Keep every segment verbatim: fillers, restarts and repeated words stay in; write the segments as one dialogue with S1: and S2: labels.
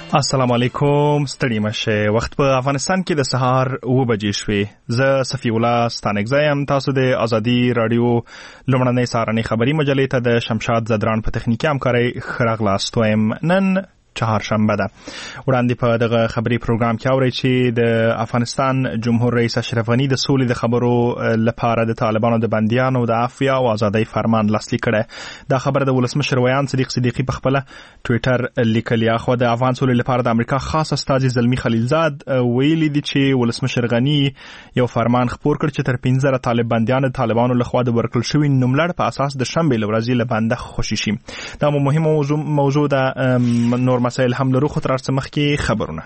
S1: السلام علیکم، ستړي مشه. وخت په افغانستان کې د سهار اوه بجې شوې. زه صفی الله ستانکزایم. تاسو د ازادي رادیو لومړنۍ سهارنۍ خبری مجلې ته د شمشاد زدران په تخنیکي همکارۍ ښه راغلاست وایم. نن چهارشنبه ده. وړاندې په دغه خبري پروګرام کې اورئ چې د افغانستان جمهور رئیس اشرف غني د سولې د خبرو لپاره د طالبانو د بندیانو د عفو او آزادۍ فرمان لاسلیک کړی. دا خبره د ولسمشر ویان صدیق صدیقي په خپل ټوئیټر لیکلی. خو د افغان سولې لپاره د امریکا خاص استازي زلمی خلیلزاد ویلي دي چې ولسمشر غني یو فرمان خپور کړ چې تر پنځه زره طالب بندیان د طالبانو لخوا د ورکړل شوي نوملړ په اساس د شنبې له ورځې له بنده خوشي شي. دا مهمه موضوع موضوع ده. نور مسائل هم لرو، خو تر څه مخکې خبرونه.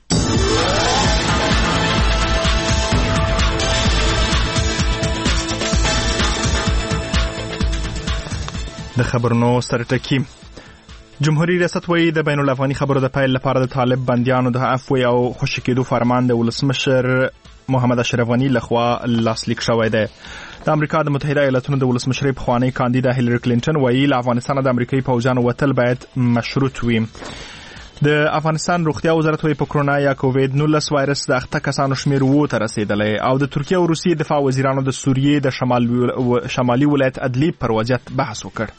S1: د خبرونو سرټکی. جمهوریت ریاست وایي د بین الافغاني خبرو د پیل لپاره د طالب بندیانو د عفو او خوشي کېدو فرمان د ولسمشر محمد اشرف غني لخوا لاسلیک شوی دی. د امریکا د متحده ایالاتونو د ولسمشر پخوانی کاندیدا هیلری کلینټن وایي له افغانستان د امریکایي پوځیانو وتل باید مشروط وي. د افغانستان روغتیا وزارت وایي په کرونا یا کووید نولس وایرس د اخته کسانو شمیر وو ته رسیدلی. او د ترکیه او روسیې دفاع وزیرانو د سوریې د شمال شمالي ولایت ادلیب پر وضعیت بحث وکړ.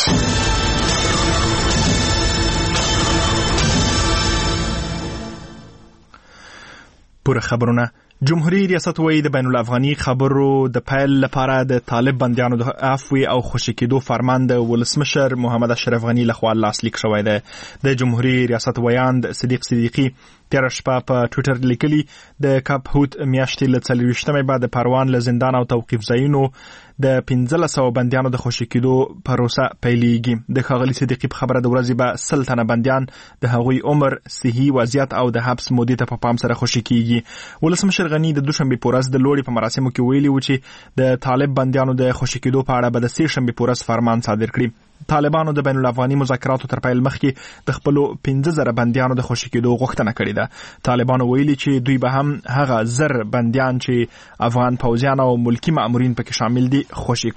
S1: پوره خبرونه. جمهوریت ریاست وایي د بین الافغاني خبرو د پیل لپاره د طالب بندیانو د عفو او خوشي کېدو فرمان د ولسمشر محمد اشرف غني لخوا لاسلیک شوی دی. د جمهوریت ریاست ویاند صدیق صدیقي تیر شپه په ټوئیټر لیکلي د کاپهوت میاشتې له څلوېښتمې بعد د پروان له زندان او توقیف ځایونو د پنځلس سوه بندیانو د خوشي کېدو پروسه پیلېږي. د ښاغلي صدیقي په خبره د ورځې به سل تنه بندیان د هغوی عمر، صحي وضعیت او د حبس مودې ته په پام سره خوشي کېږي. ولسمشر غني د دوشنبې په ورځ د لوړې په مراسمو کې ویلي و چې د طالب بندیانو د خوشي کېدو په اړه به د سې شنبې په ورځ فرمان صادر کړي. طالبانو د بین الافغاني مذاکراتو تر پیل مخکې د خپلو پنځه زره بندیانو د خوشي کېدو غوښتنه کړې ده. طالبانو ویلي چې دوی به هم هغه زر بندیان چې افغان پوځیان او ملکی مامورین پکې شامل دي خوشي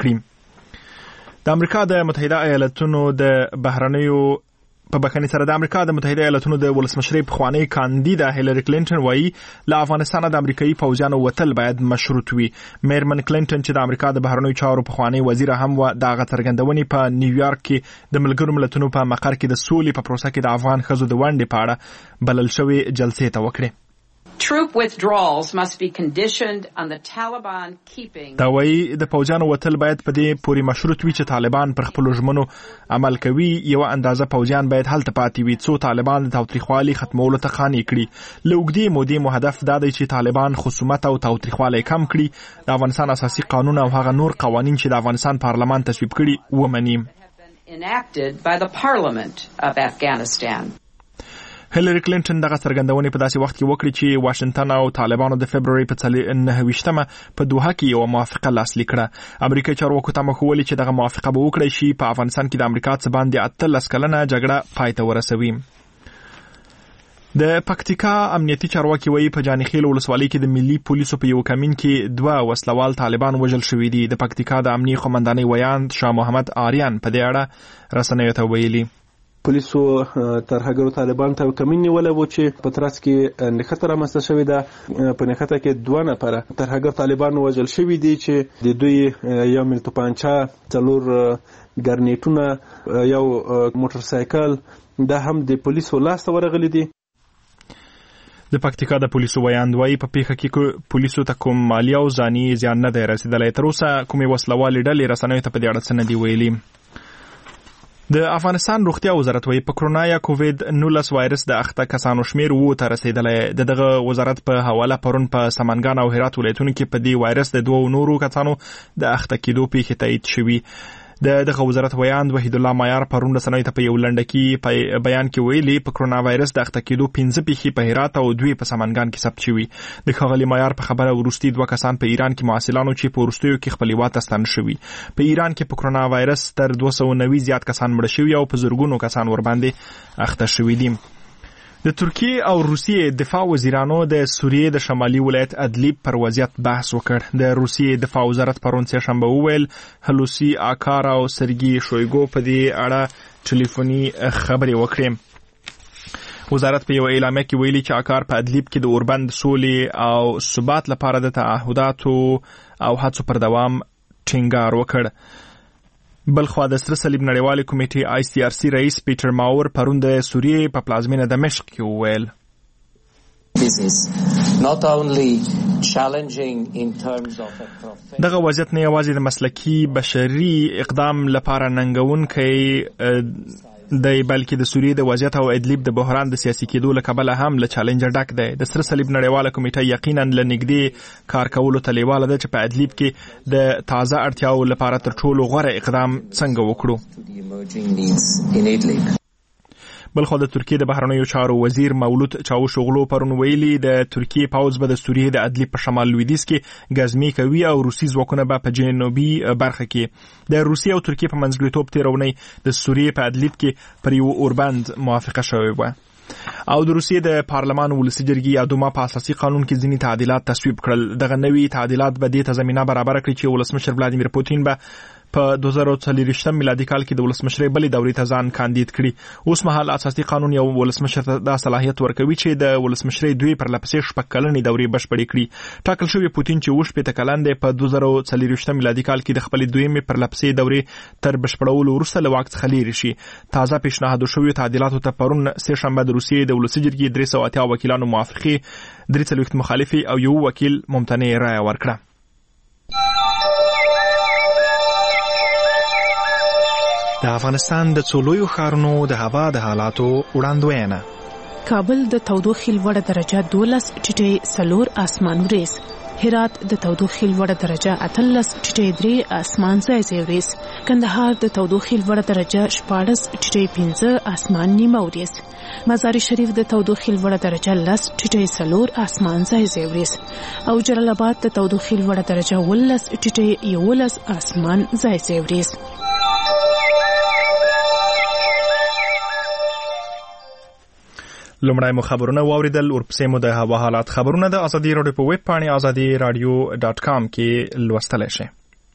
S1: کړي. د امریکا د متحده ایالاتونو د بهرنیو په بخښنې سره د امریکا د متحده ایالاتونو د ولسمشر پخوانی کاندیدا هیلری کلینټن وایي له افغانستان د امریکایي پوځیانو وتل باید مشروط وي. میرمن کلینټن چې د امریکا د بهرنیو چارو پخوانی وزیر هم و، د هغه څرګندونې په نیویارک کې د ملګرو ملتونو په مقر کې د سولې په پروسه کې د افغان ښځو د ونډې په اړه بلل شوې جلسې ته وکړې.
S2: Troop withdrawals must be conditioned on the Taliban keeping.
S1: دا وایي د پوځیانو وتل باید په دې پورې مشروط وي چې طالبان پر خپلو ژمنو عمل کوي. یو اندازه پوځیان باید هلته پاتې وي څو طالبان د تاوتریخوالي ختمولو ته قانع کړي. له اوږدې مودې مو هدف دا دی چې طالبان خصومت او تاوتریخوالی کم کړي، د افغانستان اساسي قانون او هغه نور قوانین چې د افغانستان پارلمان تصویب کړي ومني.
S2: Enacted by the Parliament of Afghanistan.
S1: هیلری کلینټن دغه څرګندونې په داسې وخت کې وکړي چې واشنگټن او طالبانو د فبروري په نهه ویشتمه په دوحه کې یو موافقه لاسلیک کړه. امریکایي چارواکو تمه کولې چې دغه موافقه به وکړی شي په افغانستان کې د امریکا څخه باندې اتلس کلنه جګړه پای ته ورسوي. د پکتیکا امنیتي چارواکي وایي په جانخیل ولسوالۍ کې د ملي پولیسو په یو کمین کې دوه وسلوال طالبان وژل شوي دي. د پکتیکا د امنیي قومندانۍ ویاند شاه محمد آریان په دې اړه رسنیو ته ویلي.
S3: پولیسو ترهګرو طالبان ته کمین نیولې و چې په ترڅ کې نښته رامنځته شوې ده. په نښته کې دوه نفره ترهګر طالبان وژل شوي دي چې د دوی یو مل توپانچه، څلور ګرنیټونه، یو موټر سایکل دا هم د پولیسو لاسته ورغلي دي.
S1: د پکتیکا د پولیسو ویاند وایي په پیښه کې پولیسو ته کوم مالی او ځاني زیان نه دی رسیدلی. تر اوسه کومې وسلوالې ډلې رسنیو ته په دې اړه څه نه دي ویلي. د افغانستان روغتیا وزارت وایي په کرونا یا کووید نولس وایرس د اخته کسانو شمیر وو ته رسیدلی. د دغه وزارت په حواله پرون په سمنګان او هرات ولایتونو کې په دې وایرس د دوو نورو کسانو د اخته کېدو پیښې تایید شوي. د دغه وزارت ویاند وحید الله مایار پرون رسنیو ته په یو لنډکي بیان کې ویلي په کرونا وایرس د اخته کېدو پنځه پیښې په هرات او دوی په سمنګان کې ثبت شوي. د ښاغلي مایار په خبره وروستي دوه کسان په ایران کې محصلانو چې په وروستیو کې خپل هیواد ته ستانه شوي. په ایران کې په کرونا وایرس تر دوه سوه نوي زیات کسان مړه شوي او په زرګونو کسان ورباندې اخته شوي دي. د ترکیه او روسیې دفاع وزیرانو د سوریې د شمالي ولایت ادلیب پر وضعیت بحث وکړ. د روسیې دفاع وزارت پرون سه شنبه وویل هلوسی آکار او سرګي شویګو په دې اړه ټلیفوني خبرې وکړې. وزارت په یو اعلامیه کې ویلي چې اکار په ادلیب کې د اوربند سولې او ثبات لپاره د تعهداتو او هڅو پر دوام ټینګار وکړ. بلخوا د سره صلیب نړیوالې کمیټې آی سی آر سی رئیس پیټر ماور پرون د سوریې په پلازمینه دمشق کې وویل
S4: This is not only challenging in terms of a profession.
S1: دغه وضعیت نه یوازې د مسلکی بشري اقدام لپاره ننګونکی دی بلکې د سوریې د وضعیت او ادلیب د بحران د سیاسي کېدو له کبله هم له چالنجر ډک دی. د سره صلیب نړیواله کمیټه یقینا له نږدې کار کولو ته لیواله ده چې په ادلیب کې د تازه اړتیاو لپاره تر ټولو غوره اقدام څنګه وکړو. بلخو د ترکیې د بهرنیو چارو وزیر مولود چاوشوغلو پرون ویلي د ترکیې پوځ به د سوریې د ادلیب په شمال لویدیځ کې غزمي کوي او روسي ځواکونه به په جنوبي برخه کې د روسیې او ترکیې په منځګړیتوب تیرونی د سوریې په ادلیب کې پر یو اوربند موافقه شوې وه. او د روسیې د پارلمان ولسي جرګې یا دوما په اساسي قانون کې ځینې تعدیلات تصویب کړل. دغه نوي تعدیلات به دې ته زمینه برابر کړي چې ولسمشر ولادیمیر پوتین به په دوه زره څلوېښتم میلادي کال کې د ولسمشرۍ بلې دورې ته ځان کاندید کړي. اوس مهال اساسي قانون یو ولسمشر ته دا صلاحیت ورکوي چې د ولسمشرۍ دوی پر لپسې شپږ کلنې دورې بشپړې کړي. ټاکل شوی پوتین چې اووه شپېته کلن دی په دوه زره څلوېښتم میلادي کال کې د خپلې دویمې پر لپسې دورې تر بشپړولو وروسته له واک څخه لیرې شي. تازه پیشنهاد شویو تعدیلاتو ته پرون سه شنبه د روسیې د ولسي جرګې درې سوه اتیا وکیلانو موافقې، درې څلوېښت مخالفې او یو وکیل ممتنع رایه ورکړه. د افغانستان د څو لویو ښارونو د هوا د حالاتو وړاندوینه.
S5: کابل د تودوخې لوړه درجه دولس ټیټې څلور اسمان وریځ، هرات د تودوخې لوړه درجه اتلس ټیټې درې اسمان ځای ځای وریځ، کندهار د تودوخې لوړه درجه شپاړس ټیټې پنځه اسمان نیمه وریځ، مزار شریف د تودوخې لوړه درجه لس ټیټې څلور اسمان ځای ځای وریځ او جلال آباد د تودوخې لوړه درجه ولس ټیټې یولس اسمان ځای ځای وریځ.
S1: لومړی مو خبرونه واوریدل، ورپسې مو د هوا حالات خبرونه د ازادي راډیو په ویب پاڼې ازادي راډیو ډاټ کام کې لوستلی شئ.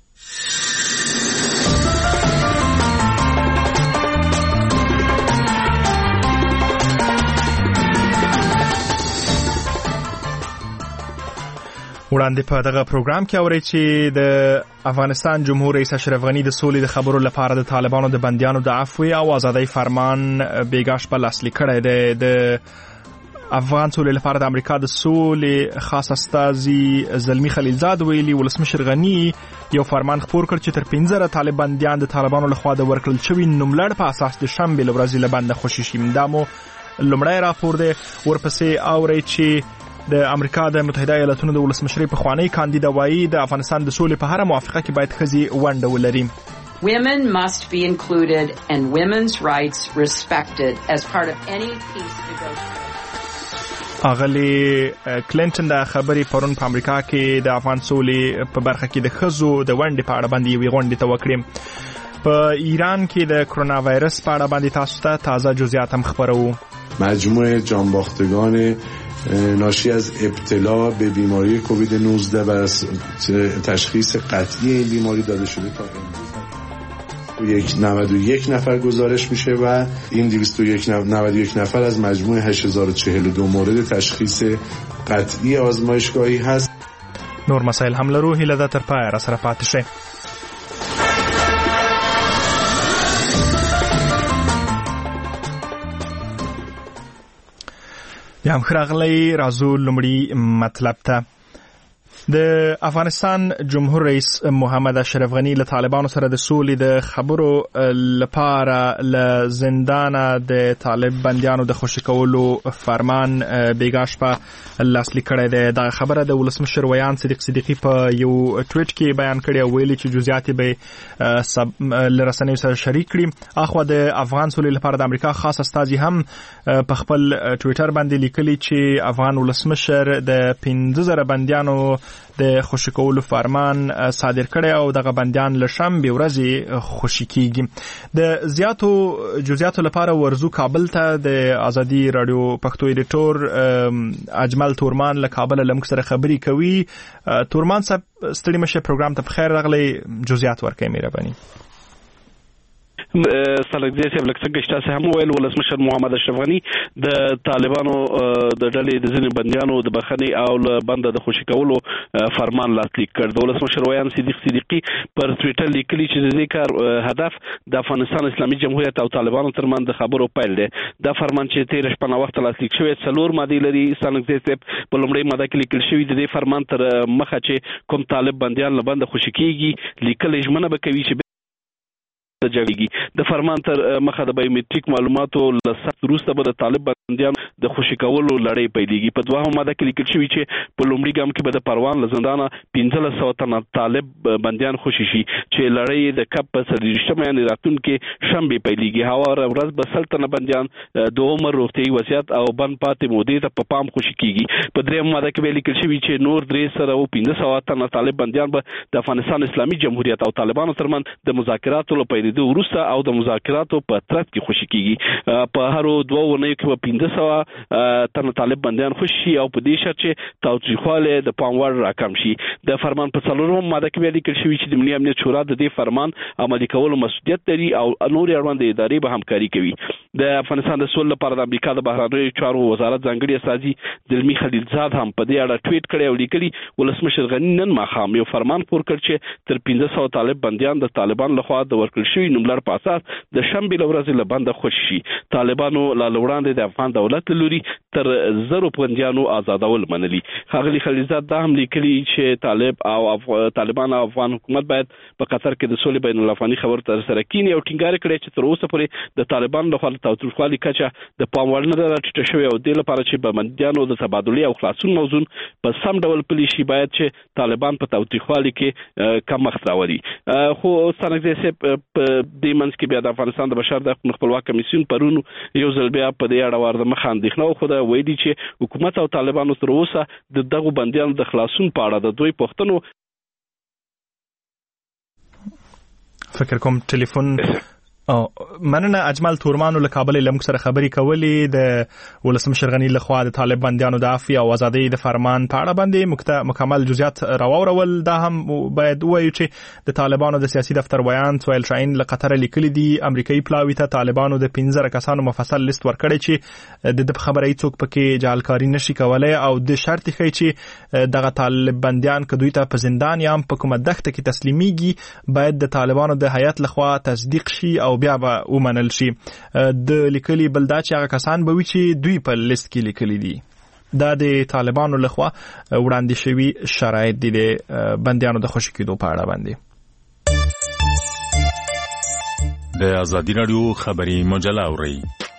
S1: وړاندې په دغه پروګرام کې اورئ چې د افغانستان جمهور رئیس اشرف غني د سولې د خبرو لپاره د طالبانو د بندیانو د عفو او ازادۍ فرمان بیګا شپه لاسلیک کړی دی. د افغان سولې لپاره د امریکا د سولې خاص استازي زلمی خلیلزاد ویلي ولسمشر غني یو فرمان خپور کړ چې تر پنځه زره طالب بندیان د طالبانو لخوا د ورکړل شوي نوملړ په اساس د شنبې له ورځې له بنده خوشي شي. دا مو لومړی راپور دی. ورپسې اورئ چې د امریکا د متحده ایالاتونو د ولسمشرۍ پخوانی کاندیدا وایي د افغانستان د سولې په هره موافقه کې باید ښځې ونډه ولري.
S2: Women must be included and women's rights respected as part of any peace negotiation.
S1: اغلی کلینټن د خبرې پرون په امریکا کې د افغان سولې په برخه کې د ښځو د ونډې په اړه باندې یوې غونډې ته وکړې. په ایران کې د کرونا وایرس په اړه باندې تاسو ته تازه جزئیات هم خبرو.
S6: مجموع جانباختگان ناشی از ابتلا به بیماری کووید نوزده و از تشخیص قطعی این بیماری داده شده تا امروز نود و یک نفر گزارش میشه و این دویست و نود و یک نفر از مجموع هشت هزار و چهل و دو مورد تشخیص قطعی آزمایشگاهی هست.
S1: نور مسائل هم لرو، هیله ده تر پایه را سره پاتې شئ. بیا هم ښراغلی، راځو لومړي مطلب ته. د افغانستان جمهور رئیس محمد اشرف غني له طالبانو سره د سولې د خبرو لپاره له زندانه د طالب بندیانو د خوشي کولو فرمان بیګا شپه لاسلیک کړی دی. دغه خبره د ولسمشر ویان صدیق صدیقي په یو ټویټ کې بیان کړی او ویلي چې جزئیات به له رسنیو سره شریک کړي. اخوا د افغان سولې لپاره د امریکا خاص استازي هم په خپل ټویټر باندې لیکلي چې افغان ولسمشر د پنځه زره بندیانو د خوشي کولو فرمان صادر کړی او دغه بندیان له شنبې ورځې خوشي کیږي. د زیاتو جزئیاتو لپاره ورزو کابل ته د ازادي رادیو پښتو ایډیټور اجمل تورمان له کابل له موږ سره خبرې کوي. تورمان صاحب ستړي مشه پروګرام ته بخیر راغلی، جزئیات ورکړئ مهرباني.
S7: سلګدي صاحب لکه څنګه چې هم ویل ولسمشر محمد اشرف غنی د طالبانو د ډلې د ځینې بنديانو د بخښنې او بند د خوشي کولو فرمان لاسلیک کړ. د ولسمشر ویان صدیق صدیقی پر ټویټر لیکلي چې د دې کار هدف د افغانستان اسلامي جمهوریت او طالبانو ترمنځ د خبرو پیل دی. دا فرمان چې تیر شپه نه وخت لاسلیک شوی څلور ماده لري. سلګدي صاحب په لومړۍ ماده کې لیکل شوی د دې فرمان تر مخه چې کوم طالب بنديان له بند خوشي کیږي لیکل ژمنه به کوي چې د جګړې د فرمان تر مخه د بایومټریک معلوماتو لسات وروسته به د طالب بنديان د خوشي کولو لړۍ پیلېږي. په دوه ماده کې لیکل شوی چې په لومړي ګام کې به د پروان له زندانه پنځه سوه تنه طالب بنديان خوشي شي چې لړۍ د کپ په څلوېښتمه یعنې راتلونکې شنبې پیلېږي. هواره ورځ به سل تنه بنديان د عمر روغتیایي وضعیت او بند پاتې مودې ته په پام خوشي کیږي. په درېیم ماده کې به لیکل شوی چې نور درې سره او پنځه سوه تنه طالب بنديان به د افغانستان اسلامي جمهوریت او طالبانو ترمنځ د مذاکراتو لپاره د وروسته او د مذاکراتو په ترڅ کې خوشي کیږي. په هر دوه ونیو کې به پنځه سوه تنه طالب بندیان خوشي شي او په دې شرط چې تاوتریخوالی د پام وړ راکم شي. د فرمان په څلورمه ماده کې لیکل شوی چې د ملي امنیت شورا د دې فرمان عملي کولو مسؤلیت لري او نور اړوند ادارې به همکاري کوي. د افغانستان د سولې لپاره د امریکا د بهرنیو چارو وزارت ځانګړي استازي دلمي خلیلزاد هم په دې اړه ټویټ کړی او لیکلي ولسمشر غنی نن ماښام یو فرمان خپور کړ چې تر پنځه سوه طالب بندیان د طالبان لخوا د ورکړل شوي نوملړ په اساس د شنبې له ورځې له بنده خوشي شي. طالبانو لا وړاندې د افغان دولت له لوري تر زرو بندیانو آزادول منلي. ښاغلي خلیلزاد دا هم لیکلي چې طالب او اف... طالبان او افغان حکومت باید په قطر کې د سولې بین الافغاني خبرو ترسره کړي او ټینګار کړي چې تر اوسه پورې د طالبان لخوا د تاوتریخوالي کچه د پام وړ نه ده راټیټه شوې او دې لپاره چې به بندیانو د تبادلې او خلاصون موضوع په سم ډول پلي شي باید چې طالبان په تاوتریخوالي کې کمښت راولي. خو سلګدي صاحب په دې منځ کې بیا د افغانستان د بشر د حقوقو خپلواک کمیسیون پرون یو ځل بیا په دې اړه ورته مخ اندېښنه خو دا ویلي چې حکومت او طالبانو تر اوسه د دغو بندیانو د خلاصون په اړه د دوی پوښتنو
S1: فکر کوم ټلیفون او مننه اجمل تورمانو له کابل لمک سره خبري کولې د ولسمشر غنی له خوا د طالب بندیانو د عفو او ازادۍ د فرمان په اړه باندې مکمل جزئیات راوړل. دا هم باید وایو چې د طالبانو د سیاسي دفتر بیان سویل شاهین له قطر لیکلي دي امریکایي پلاوی ته طالبانو د پنځه کسانو مفصل لیست ورکړی چې د خبري څوک پکې جعلکاری نشي کولای او د شرط خي چې دغه طالب بندیان کدوې ته په زندان یا په کومه دښته کې تسلیميږي باید د طالبانو د هیئت لخوا تصدیق شي او بیا به ومنل شي. د لیکلي بلدا چې هغه کسان به وي چې دوی په لیست کې لیکلي دي. دا د طالبانو لخوا وړاندې شوي شرایط دي د بندیانو د خوشي کېدو په اړه باندې.
S8: د ازادي رادیو خبري مجله اورئ.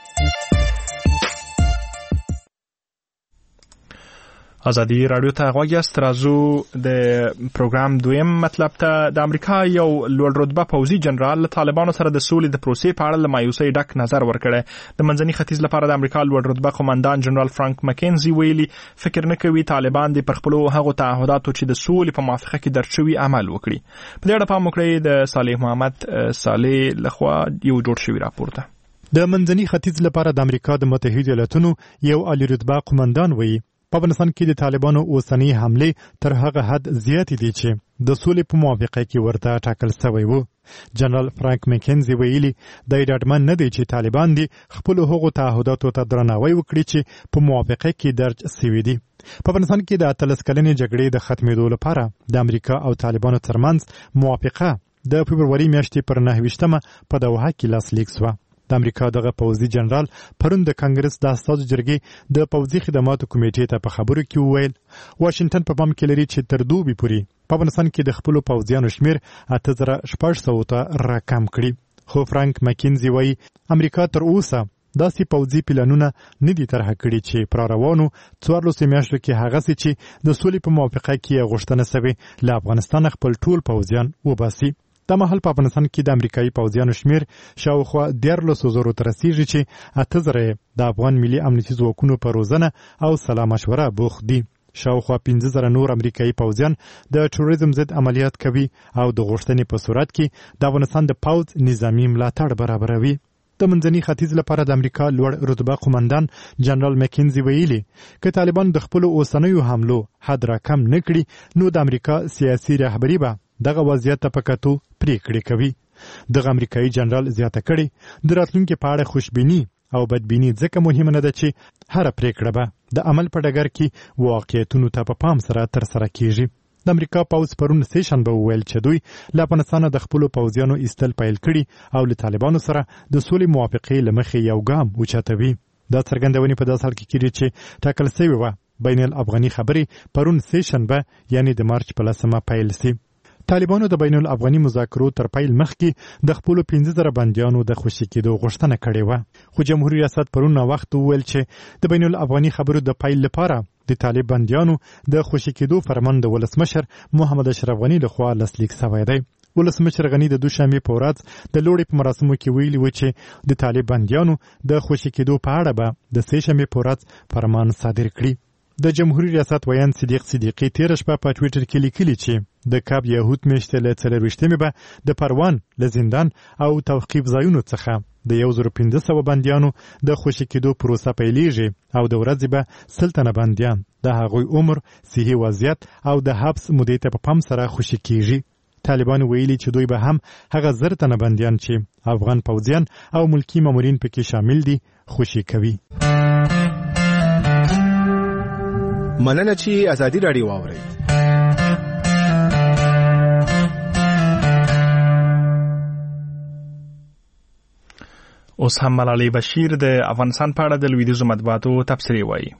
S1: ازادي رادیو ته غوږ یاست. راځو د پروګرام دویم مطلب ته. د امریکا یو لوړ رتبه پوځي جنرال له طالبانو سره د سولې د پروسې په اړه له مایوسۍ ډک نظر ورکړی. د منځني ختیځ لپاره د امریکا لوړ رتبه قومندان جنرال فرانک مکینزي ویلي فکر نه کوي طالبان د پرخپلو هغو تعهداتو چې د سولې په موافقه کې درچوي عمل وکړي. په دې اړه پام وکړئ د صالح محمد صالح لخوا یو جوړ شوی راپور ته.
S9: د منځني ختیځ لپاره د امریکا د متحده ایالاتونو یو عالی رتبه قومندان ویلي په افغانستان کې د طالبانو اوسنۍ حمله تر هغه حد زیات دي چې د سولې په موافقه کې ورته ټاکل شوی وو. جنرال فرانک مکینزي ویلي د ډاډمن نه دی چې طالبان دي خپل هغو تعهداتو ته درناوی وکړي چې په موافقه کې درج شوي دي. په افغانستان کې د اتلس کلنې جګړې د ختمېدو لپاره د امریکا او طالبانو ترمنځ موافقه د فبروري میاشتې پر نهه ویشتمه په دوحه کې لاسلیک شوه. د امریکا دغه پوځي جنرال پرون د کانګرس د استازو جرګې د پوځي خدماتو کمیټې ته په خبرو کې وویل واشنگټن په پام کې لري چې تر دوبي پورې په افغانستان کې د خپلو پوځیانو شمیر اته زره شپږ سوه ته راکم کړي. خو فرانک مکینزي وایي امریکا تر اوسه داسې پوځي پلانونه نه دي طرحه کړي چې پر روانو څوارلسو میاشتو کې هغسې چې د سولې په موافقه کې غوښتنه شوې له افغانستان خپل ټول پوځیان وباسي. دا مهال په افغانستان کې د امریکایي پوځیانو شمیر شاوخوا دیارلسو زرو ته رسیږي چې اته زره د افغان ملي امنیتي ځواکونو په روزنه او سلا مشوره بوخت دي. شاوخوا پنځه زره نور امریکایي پوځیان د تروریزم ضد عملیات کوي او د غوښتنې په صورت کې د افغانستان د پوځ نظامي ملاتړ برابروي. د منځني ختیځ لپاره د امریکا لوړ رتبه قومندان جنرال مکینزي ویلي چې طالبان د خپل اوسنیو حملو حد راکم نکړي نو د امریکا سیاسي رهبری به دغه وضعیت ته پکاتو پریکړې کوي. دغه امریکایي جنرال زیاته کړي د راتلونکي په اړه خوشبیني او بدبیني ځکه مهمه نه ده چې هر پریکړه به د عمل په ډګر کې واقعیتونو ته په پام سره تر سره کیږي. د امریکا پوځ پرون سه شنبه وویل چې دوی له افغانستان د خپل پوځیانو ایستل پیل کړي او له طالبانو سره د سولې موافقې لمخې یو ګام اوچتوي. دا څرګندونې په داسې حال کې کیږي چې ټاکل شوی و بین الافغاني خبرې پرون سه شنبه یعنی د مارچ په لسمه پیل شي. طالبانو د بین الافغاني مذاکرو تر پیل مخکې د خپل پنځه زره بندیانو د خوشي کېدو غوښتنه کړې و، خو جمهوریت ریاست پرون وخت وویل چې د بین الافغاني خبرو د پیل لپاره د طالب بندیانو د خوشي کېدو فرمان د ولسمشر محمد اشرف غنی لخوا لاسلیک شوی دی. ولسمشر غنی د دوشنبه په ورځ د لوړې په مراسمو کې ویلي و چې د طالب بندیانو د خوشي کېدو په اړه به د سه شنبه په ورځ فرمان صادر کړي. د جمهوریت ریاست ویان صدیق صدیقی تیر شپه په ټوئیټر کې لیکلي چې د کاب یهود میاشتې له څلرویشتمې به د پروان له زندان او توقیف ځایونو څخه د یو زر پنځه سوه بندیانو د خوشي کېدو پروسه پیلیږي او د ورځې به سل تنه بندیان د هغوی عمر، صحي وضعیت او د حبس مودې ته په پام سره خوشي کیږي. طالبان ویلي چې دوی به هم هغه زر تنه بندیان چې افغان پوځیان او ملکی مامورین پکې شامل دي خوشي کوي.
S10: مننه چې ازادي راډیو واورئ.
S1: اوس هم ملالۍ بشیر د افغانستان په اړه د لویدیځو مطبوعاتو تبصرې وایي.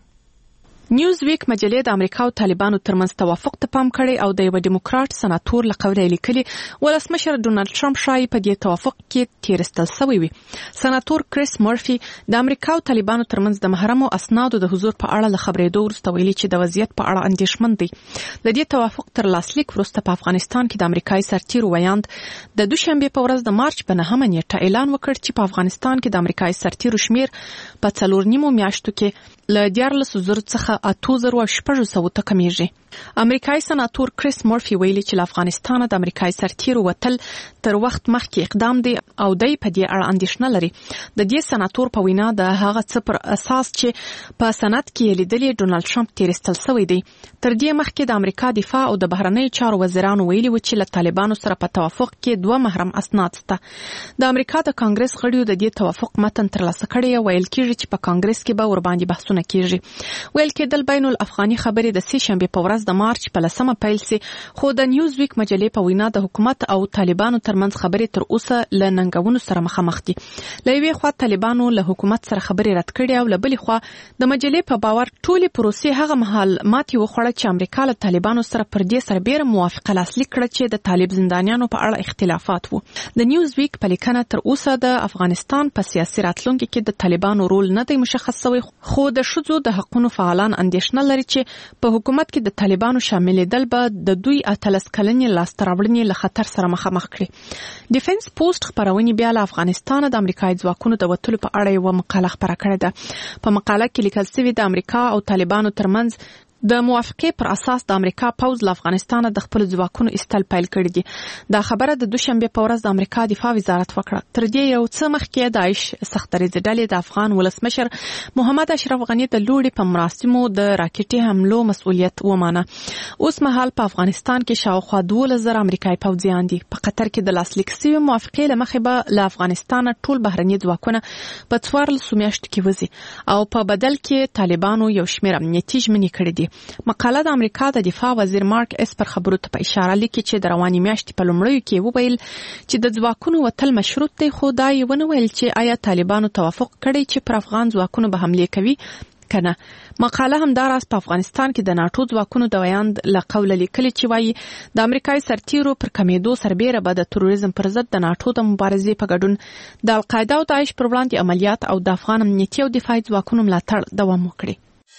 S5: نیوز ویک مجلې د امریکا او طالبانو ترمنځ توافق ته پام کړی او د یو ډیموکراټ سناتور له قوله لیکلي ولسمشر ډونالد ټرمپ شایي په دې توافق کې تیرستل شوی وي. سناتور کریس مرفي د امریکا او طالبانو ترمنځ د محرمو اسنادو د حضور په اړه له خبرېدو وروسته ویلي چې د وضعیت په اړه اندېښمن دی. د دې توافق تر لاسلیک وروسته په افغانستان کې د امریکایي سرتیرو ویاند د دوشنبه په ورځ د مارچ په نهمه نیټه اعلان وکړ چې په افغانستان کې د امریکایي سرتیرو شمیر په څلور نیمو میاشتو کې له دیارلس زرو څخه اته زره او شپږ سوه ته کمیږي. امریکایي سناتور کریس مرفي ویلي چې له افغانستان د امریکایي سرتیرو وتل تر وخت مخکې اقدام دی او دی په دې اړه اندېښنه لري. د دې سناتور په وینا د هغه څه پر اساس چې په سند کې لیدلي ډونالد ټرمپ تیرستل شوی دی. تر دې مخکې د امریکا دفاع او د بهرنیو چارو وزیرانو ویلي و چې له طالبانو سره په توافق کې دوه محرم اسناد شته. د امریکا د کانګرس غړیو د دې توافق متن ترلاسه کړی او ویل کېږي چې په کانګرس کې به ورباندې بحثونه کېږي. ویل کېدل بین الافغاني خبرې د سه شنبه په ورځ د مارچ په لسمه پیل سي، خو د نیوز ویک مجلې په وینا د حکومت او طالبانو ترمنځ خبرې تر اوسه له ننګونو سره مخامخ دي. له یوې خوا طالبانو له حکومت سره خبرې رد کړې او له بلې خوا د مجلې په باور ټولې پروسې هغه مهال ماتې وخوړه چې امریکا له طالبانو سره پر دې سربېره موافقه لاسلیک کړه چې د طالب زندانیانو په اړه اختلافات وو. د نیوز ویک په لیکنه تر اوسه د افغانستان په سیاسي راتلونکي کې د طالبانو رول نه دی مشخص شوی، خو د ښځو د حقوقو فعالان اندېښنه لري چې په حکومت کې د طالبانو شاملېدل به د دوی اتلس کلنې لاسته راوړنې له خطر سره مخامخ کړي. ډیفنس پوسټ خبرونه بیا له افغانستان د امریکایي ځواکونو د وتلو په اړه یو مقاله خپره کړې ده. په مقاله کې لیکل شوی د امریکا او طالبانو ترمنځ د موافقې پر اساس د امریکا پوځ له افغانستان د خپل ځواکونو ایستل پیل کړي دي. دا خبره د دوشنبه په ورځ د امریکا دفاع وزارت وکړه. تر دې یو څه مخکې د عیش سختریزې ډلې د افغان ولسمشر محمد اشرف غنی د لوړې په مراسمو د راکټي حملو مسؤلیت ومانه. اوس مهال په افغانستان کې شاوخوا دولس زره امریکایي پوځیان دي. په قطر کې د لاسلیک شوی موافقې له مخې به له افغانستان ټول بهرني ځواکونه په څوارلسو میاشتو کې وځي او په بدل کې طالبانو یو شمېر امنیتي ژمنې کړې دي. مقاله د امریکا د دفاع وزیر مارک اسپر خبرو ته په اشاره لیکي چې د رواني میاشتې په لومړیو کې وویل چې د ځواکونو وتل مشروط دی، خو دا یې ونه ویل چې آیا طالبانو توافق کړی چې پر افغان ځواکونو به حمله کوي کنه. مقاله هم دا راز په افغانستان کې د ناټو ځواکونو د ویاند له قوله لیکلي چې وایي د امریکایي سرتیرو پر کمیدو سربېره به د تروریزم پر ضد د ناټو د مبارزې په ګډون د القاعده او داعش پر وړاندې عملیات او د افغان امنیتي او دفاعي ځواکونو ملاتړ دوام وکړي.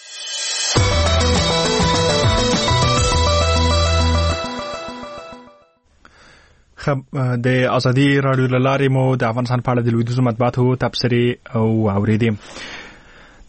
S1: خب د ازادي رادیو لارې مو د افغانستان په اړه د لویدیځو مطبوعاتو تبصرې او اوریدې.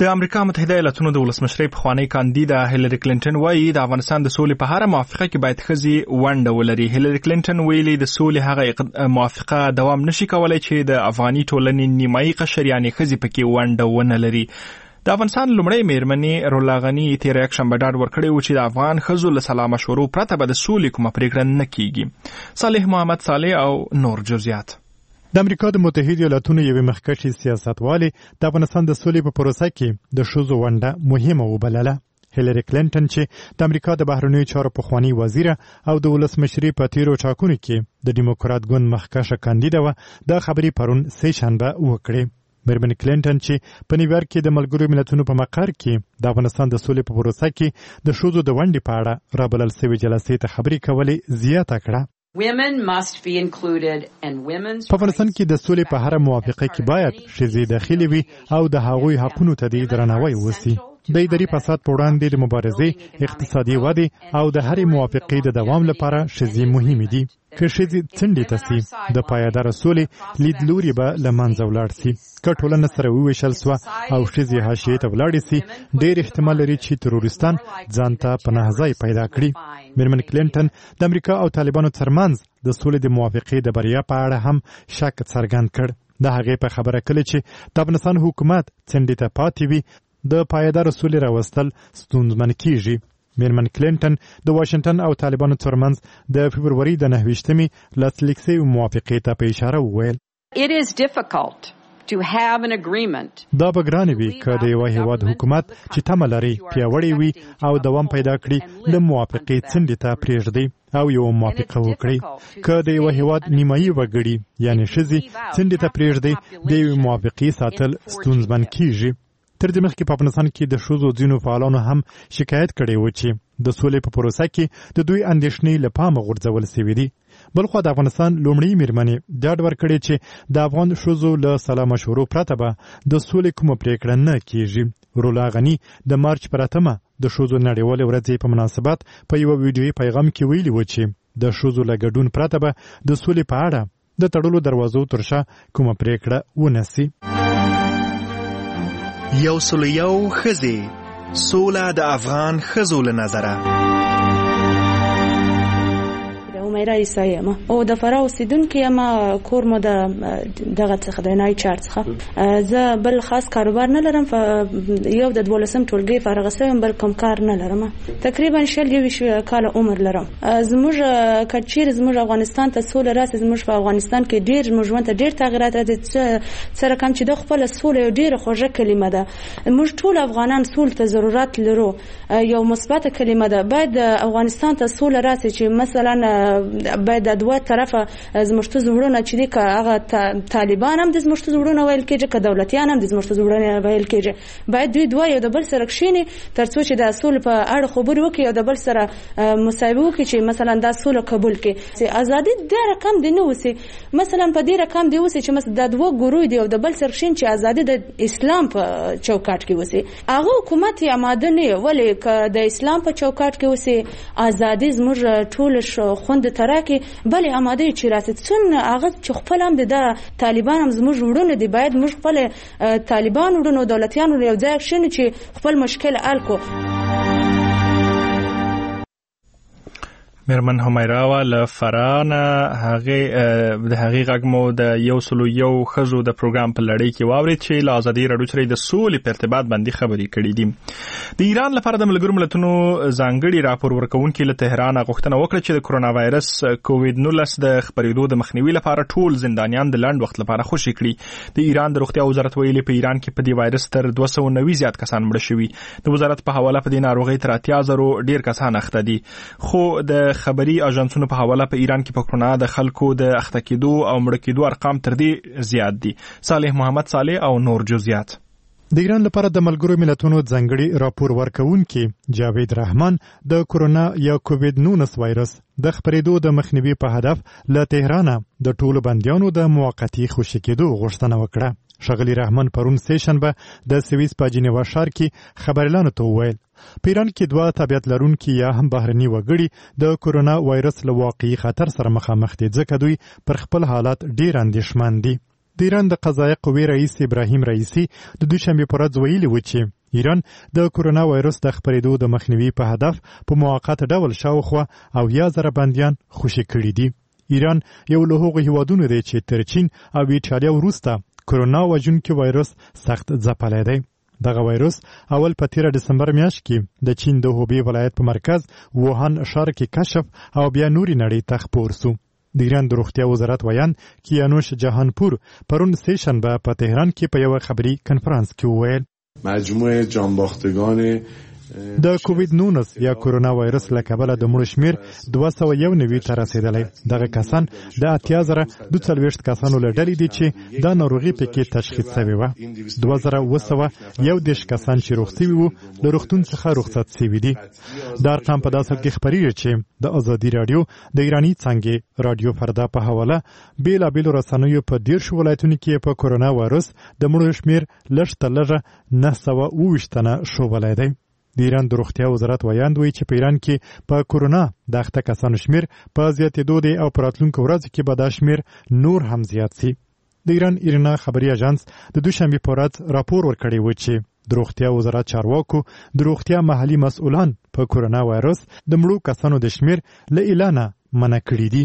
S1: د امریکا متحده ایالاتونو د ولسمشرۍ پخوانی کاندیده هیلری کلینټن وایي د افغانستان د سولې په هر موافقه کې باید ښځې ونډه ولري. هیلری کلینټن ویلي د سولې هغه موافقه دوام نشي کولای چې د افغاني ټولنې نیمایي قشر یعنې ښځې پکې ونډه ونه لري. د افغانستان لومړی میرمنې رولا غني تېره یکشنبه ډاډ ورکړی و چې د افغان ښځو له سلا مشورو پرته به د سولې کومه پرېکړه نه کیږي. صالح محمد صالح او نور جزئیات.
S9: د امریکا د متحده ایالاتونو یوې مخکښې سیاستوالې د افغانستان د سولې په پروسه کې د ښځو ونډه مهمه وبلله. هیلری کلینټن چې د امریکا د بهرنیو چارو پخواني وزیره او د ولسمشرۍ په تیرو ټاکنو کې د ډیموکرات ګوند مخکښه کاندیده وه، دا خبرې پرون سه شنبه وکړې. میرمن کلینټن چې په نیویارک کې د ملګرو ملتونو په مقر کې د افغانستان د سولې په پروسه کې د ښځو د ونډې په اړه رابلل سوې جلسې ته خبرې کولې زیاته کړه.
S2: Women must be included and women's
S9: په افغانستان کې د سولې په هر موافقه کې باید ښځې داخلي وي او د هغوی حقونو ته د درناوی وسی. د اداري فساد په وړاندې د مبارزې، اقتصادي ودې او د هرې موافقې د دوام لپاره ښځې مهمې دي. که ښځې څنډې ته سي د پایداره سولې لیدلوري به له منځه ولاړ سي. که ټولنه سره وویشل سوه او ښځې حاشیې ته ولاړې سي، ډېر احتمال لري چې تروریستان ځان ته پناه ځای پیدا کړي. میرمن کلینټن د امریکا او طالبانو ترمنځ د سولې د موافقې د بریا په اړه هم شک څرګند کړ. د هغې په خبره کله چې د افغانستان حکومت څنډې ته پاتې وي، د پایداره سولې راوستل ستونزمن کیږي. میرمن کلینټن د واشنگټن او طالبانو ترمنځ د فبروري د نهه ویشتمې لاسلیک شوې موافقې ته په اشاره وویل
S2: It is difficult to have an agreement.
S9: دا به ګرانه وي که د یو هیواد حکومت چې تمه لري پیاوړی وي او دوام پیدا کړي له موافقې څنډې ته پرېږدي او یو موافقه وکړي. که د یو هیواد نیمایي وګړي یعنې ښځې څنډې ته پرېږدي، د یوې موافقې ساتل ستونزمن کیږي. تر دې مخکې په افغانستان کې د ښځو ځینو فعالانو هم شکایت کړی و چې د سولې په پروسه کې د دوی اندېښنې له پامه غورځول سوي دي. بلخوا د افغانستان لومړۍ میرمنې ډاډ ورکړی چې د افغان ښځو له سلا مشورو پرته به د سولې کومه پرېکړه نه کیږي. رولا غني د مارچ پر اتمه د ښځو نړیوالې ورځې په مناسبت په یوه ویډیویي پیغام کې ویلي و چې د ښځو له ګډون پرته به د سولې په اړه د تړلو دروازو تر شا کومه پرېکړه ونه سي.
S1: یو سل یو ښځې، سوله د افغان ښځو له نظره.
S11: میرا عیسی یم او د فراه اوسیدونکې یم. کور مو د دغه څخه د نای چارج څخه. زه بل خاص کاروبار نه لرم. یو د دولسم ټولګي فارغه شوم، بل کوم کار نه لرم. تقریبا شل یویشت کاله عمر لرم. زموږ کچیر زموږ افغانستان ته سوله راسي، زموږ په افغانستان کې ډېر زموږ ژوند ته ډېر تغیرات راځي. سره کوم چې د خپل سوله ډېره خوږه کلمه ده. موږ ټول افغانان سولې ته ضرورت لرو. یو مثبت کلمه ده. باید افغانستان ته سوله راسي چې مثلا باید د دوه طرفه زموږ ته زړونه چې دي، که هغه طالبان هم د زموږ ته زړونه ویل کېږي، که دولتیان هم د زموږ ته زړونه ویل کېږي. باید دوی دوه یو د بل سره کښېني تر څو چې د سولې په اړه خبرې وکړي او د بل سره مصاحبه وکړي چې مثلا دا سوله قبول کړي. ازادي د رقم دی نه وسی، مثلا په دې رقم دی وسی چې مثلا د دوه ګروه دی او د بل سره کښېن چې ازادي د اسلام په چوکاټ کې وسی. هغه حکومت یې آماده نه ولې که د اسلام په چوکاټ کې وسی ازادي زموږ ټول خوند ترکه بلې آماده چې راځي. څون هغه چې خپل هم د طالبان هم زموږ وړونه دي، باید موږ خپل طالبان وړونه دولتيان یو ځای شنو چې خپل مشکل حل کو.
S1: میرمن همیرا و له فرانه هغه د هغه غږمو د یو سلو یو خزو د پروګرام په لړۍ کې واورید چې له ازادي راډیو سره د سولې په ارتباط باندې خبرې کړې دي. د ایران لپاره د ملګرو ملتونو ځانګړي راپور ورکونکي له تهران غوښتنه وکړه چې د کرونا وایرس کووید نولس د خپرېدو د مخنیوي لپاره ټول زندانیان د لنډ وخت لپاره خوشي کړي. د ایران د روغتیا وزارت ویلي په ایران کې په دې وایرس تر دوه سوه نوي زیات کسان مړه شوي. د وزارت په حواله په دې ناروغۍ تر اتیا زرو ډیر کسان اخته دي. خو د خبري اژانسونو په حواله په ایران کې په کرونا د خلکو د اخته کېدو او مړه کېدو ارقام تر دې زیات دي. صالح محمد صالح او نور جزئیات.
S9: د ایران لپاره د ملګرو ملتونو ځانګړي راپور ورکونکي جاوید رحمان د کرونا یا کووید نولس وایرس د خپرېدو د مخنیوي په هدف له تهران د ټولو بندیانو د موقتی خوشي کېدو غوښتنه وکړه. ښاغلي رحمان پرون سه شنبه د سویس په جنیوا ښار کې خبريالانو ته وویل په ایران کې دوه طبيعت لرونکي یا هم بهرني وګړي د کرونا وایرس له واقعي خطر سره مخامخ دي، ځکه دوی پر خپل حالت ډیر اندېښمن دي. د ایران د قضایه قوې رئیس ابراهیم رئیسی د دوشنبه پر ورځ ویلي و چې ایران د کورونا وایرس د خپرېدو د مخنیوي په هدف په موقت ډول شاوخوا او یا زره بندیان خوشي کړي دي. ایران یو له هغو هیوادونو دی چې تر چین او ایټالیا وروسته کورونا وژونکي وایرس سخت ځپلی دی. دغه وایرس اول په تیره دسمبر میاشت کې د چین د هوبی ولایت په مرکز ووهان ښار کې کشف او بیا نوري نړۍ ته خپور سو. د ایران د روغتیا وزارت ویان کیانوش جهانپور پرون سه شنبه په تهران کې په یو خبري کنفرانس کې وویل
S6: مجموعه جانباختگان
S9: د کووید نولس یا کورونا وایرس له کبله د مړو شمیر دوه سوه یو نوي ته رسیدلی. دغه کسان د اتیا زره دوه څلوېښت کسانو له ډلې دي چې دا ناروغي پکې تشخیص شوې وه. دوه زره اوه سوه یو دېرش کسان چې روغ شوي وو له روغتون څخه رخصت شوي دي. دا ارقام په داسې حال کې خپرېږي چې د ازادي راډیو د ایراني څانګې راډیو فردا په حواله بېلابېلو رسنیو په دېرشو ولایتونو کې په کورونا وایرس د مړو شمیر لږ تر لږه نهه سوه اووه ویشت تنه ښودلی دی. د ایران د روغتیا وزارت ویاند وایي چې په ایران کې په کورونا د اخته کسانو شمیر په زیاتېدو دی او په راتلونکو ورځو کې به دا شمیر نور هم زیات سي. د ایران ایرنا خبري اژانس د دوشنبې په ورځ راپور ورکړی و چې د روغتیا وزارت چارواکو د روغتیا محلي مسؤلان په کورونا وایرس د مړو کسانو د شمیر له اعلانه منع کړي دي.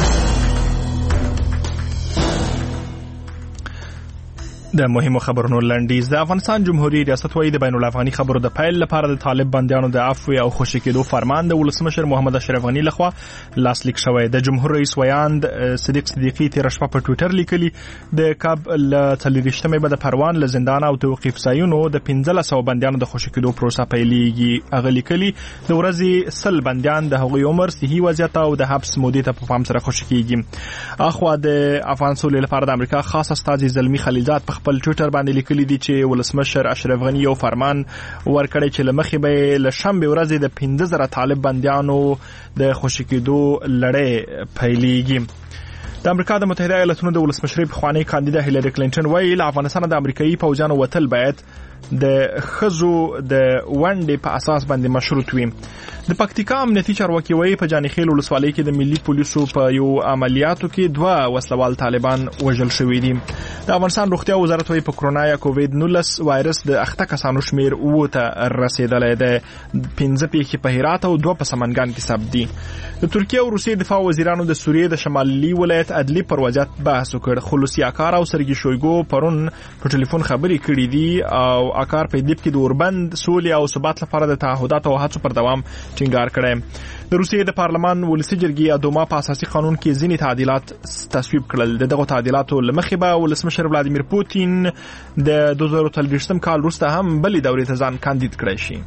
S1: د مهمو خبرونو لنډیز. د افغانستان جمهوریت ریاست وایي د بین الافغاني خبرو د پیل لپاره د طالب بندیانو د عفو او خوشي کېدو فرمان د ولسمشر محمد اشرف غني لخوا لاسلیک شوی. د جمهور رئیس ویاند صدیق صدیقي تیر شپه په ټوئیټر لیکلي د کاب ل څلوېښتمې به د پروان له زندان او توقیف ځایونو د پنځلس سوه بندیانو د خوشي کېدو پروسه پیلېږي. هغه لیکلي د ورځې سل بندیان د هغوی عمر، صحي وضعیت او د حبس مودې ته په پام سره خوشي کېږي. اخوا د افغان سولې لپاره د امریکا خاص استازي زلمي خلیلزاد په خپل ټوئیټر باندې لیکلي دي چې ولسمشر اشرف غني یو فرمان ورکړی چې له مخې به له شنبې ورځې د پنځه زره طالب بندیانو د خوشي کېدو لړۍ پیلېږي. د امریکا د متحده ایالاتونو د ولسمشرۍ پخوانۍ کاندیده هیلری کلینټن وایي له افغانستان د امریکایي پوځیانو وتل باید د ښځو د ونډې په اساس باندې مشروط وي. د پکتیکا امنیتي چارواکي وایي په جانخیل ولسوالۍ کې د ملي پولیسو په یو عملیاتو کې دوه وسلوال طالبان وژل شوي دي. د افغانستان روغتیا وزارت وایي په کرونا یا کووید نولس وایرس د اخته کسانو شمیر اووه ته رسیدلی دی. پنځه پیښې په هرات او دوه په سمنګان کې ثبت دي. د ترکیه او روسیې دفاع وزیرانو د سوریې د شمالي ولایت عدلي پر وضعیت بحث وکړ. خلوصي اکار او سرګي شویګو پرون په ټلیفون خبرې کړې دي او اکار په ادلب کې د اوربند سولې او ثبات لپاره د تعهداتو او هڅو پر دوام ټینګار کړی. د روسیې د پارلمان ولسي جرګې ادوما په اساسي قانون کې ځینې تعدیلات تصویب کړل. د دغو تعدیلاتو له مخې به ولسمشر ولادیمیر پوتین د دوه زره څلوېښتم کال وروسته هم بلې دورې ته ځان کاندید کړی شي.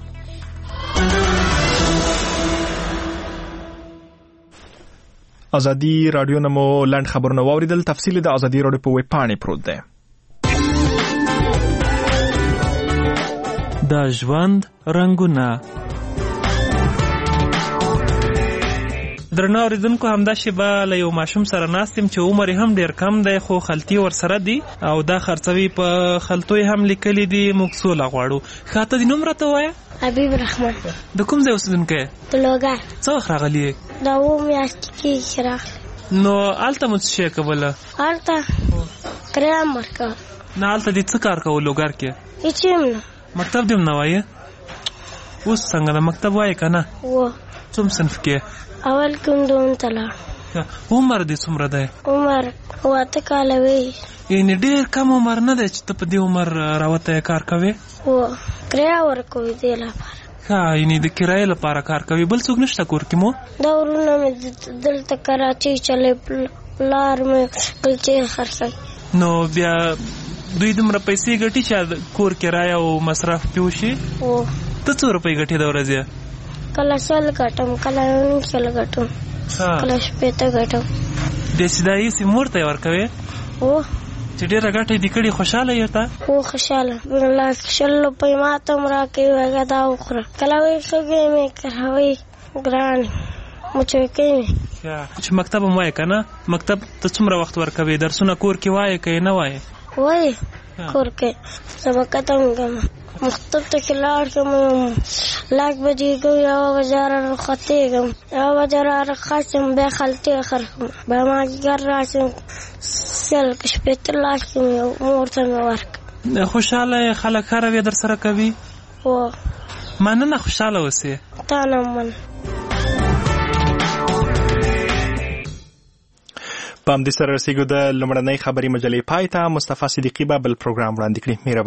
S1: ازادي راډیو نمو لنډ خبرونه واوریدل. تفصیل د ازادي راډیو په ویب پاڼې پروت دی.
S12: د ژوند رنگونه. درنو اوریدونکو، همدا شیبه له یو ماشوم سره ناست یم چې عمر هم ډیر کم دی خو خلطي ورسره دي او دا خرڅوي په خلطو هم لیکلي دي موږ سوله غواړو. ښه ته دې نوم راته ووایه.
S13: حبیب رحمان.
S12: د کوم ځای اوسېدونکی یې؟
S13: د لوګر.
S12: څه وخت راغلی یې؟
S13: دا اووه میاشتې کېږي چې راغلی.
S12: نو هلته مو څه شی کوله؟
S13: هلته کریم ورکول.
S12: نه هلته دې څه کار کوه لوګر کې؟
S13: هېڅ هم نه.
S12: مکتب دې هم نه وایې؟ اوس څنګه د مکتب وایې که نه؟
S13: و.
S12: څوم صنف کې؟
S13: اول کې دوم ته لاړم.
S12: عمر دې څومره دی؟
S13: عمر اوته کاله وي.
S12: یعنې ډېر کم عمر نه دی چې ته په دې عمر راوتی کار کوې؟
S13: و. کرایه ورکوي دې لپاره.
S12: ښه، یعنې د کرایې لپاره کار کوي. بل څوک نشته کور کې مو؟
S13: دا ورونه مې دلته کراچۍ چلی، پلار مې کلچې خرڅوي.
S12: نو بیا دوی دومره پیسې ګټي چې کور کرایه او مصرف پې وشي؟
S13: و.
S12: ته څو روپۍ ګټې د ورځې؟
S13: کله سل ګټم، کله نیم سل ګټم، کله شپېته ګټم.
S12: داسې دا ایسې مور ته یې ورکوې؟
S13: و.
S12: چې ډېره ګټه دې کړې خوشحاله یې ته؟
S13: و خوشحاله. لاس شل روپۍ ما ته هم راکوي، وایي دا وخوره. کله وایي ښځې مې کراوي ګرانې مچوکۍ مې.
S12: چې مکتب هم وایې که نه؟ مکتب ته څومره وخت ورکوې؟ درسونه کور کې وایې که یې نه وایې؟
S13: وایي کور کې سبق ختم کوم مختب ته کې لاړ کوم لاګ بجې کوم یو بجار رخصتې کوم یو بجار رخصتم به خلتي اخر به ما ګر راشم سل کې شپته لاش کوم یو مورته مې ورک
S12: خوشاله خلک هر وی در سره کوي
S13: او
S12: مننه خوشاله اوسئ
S13: تا نه من
S1: په همدې سره رسیږو د لومړنۍ خبري مجلې پای ته. مصطفی صدیقي به بل پروګرام وړاندې کړي.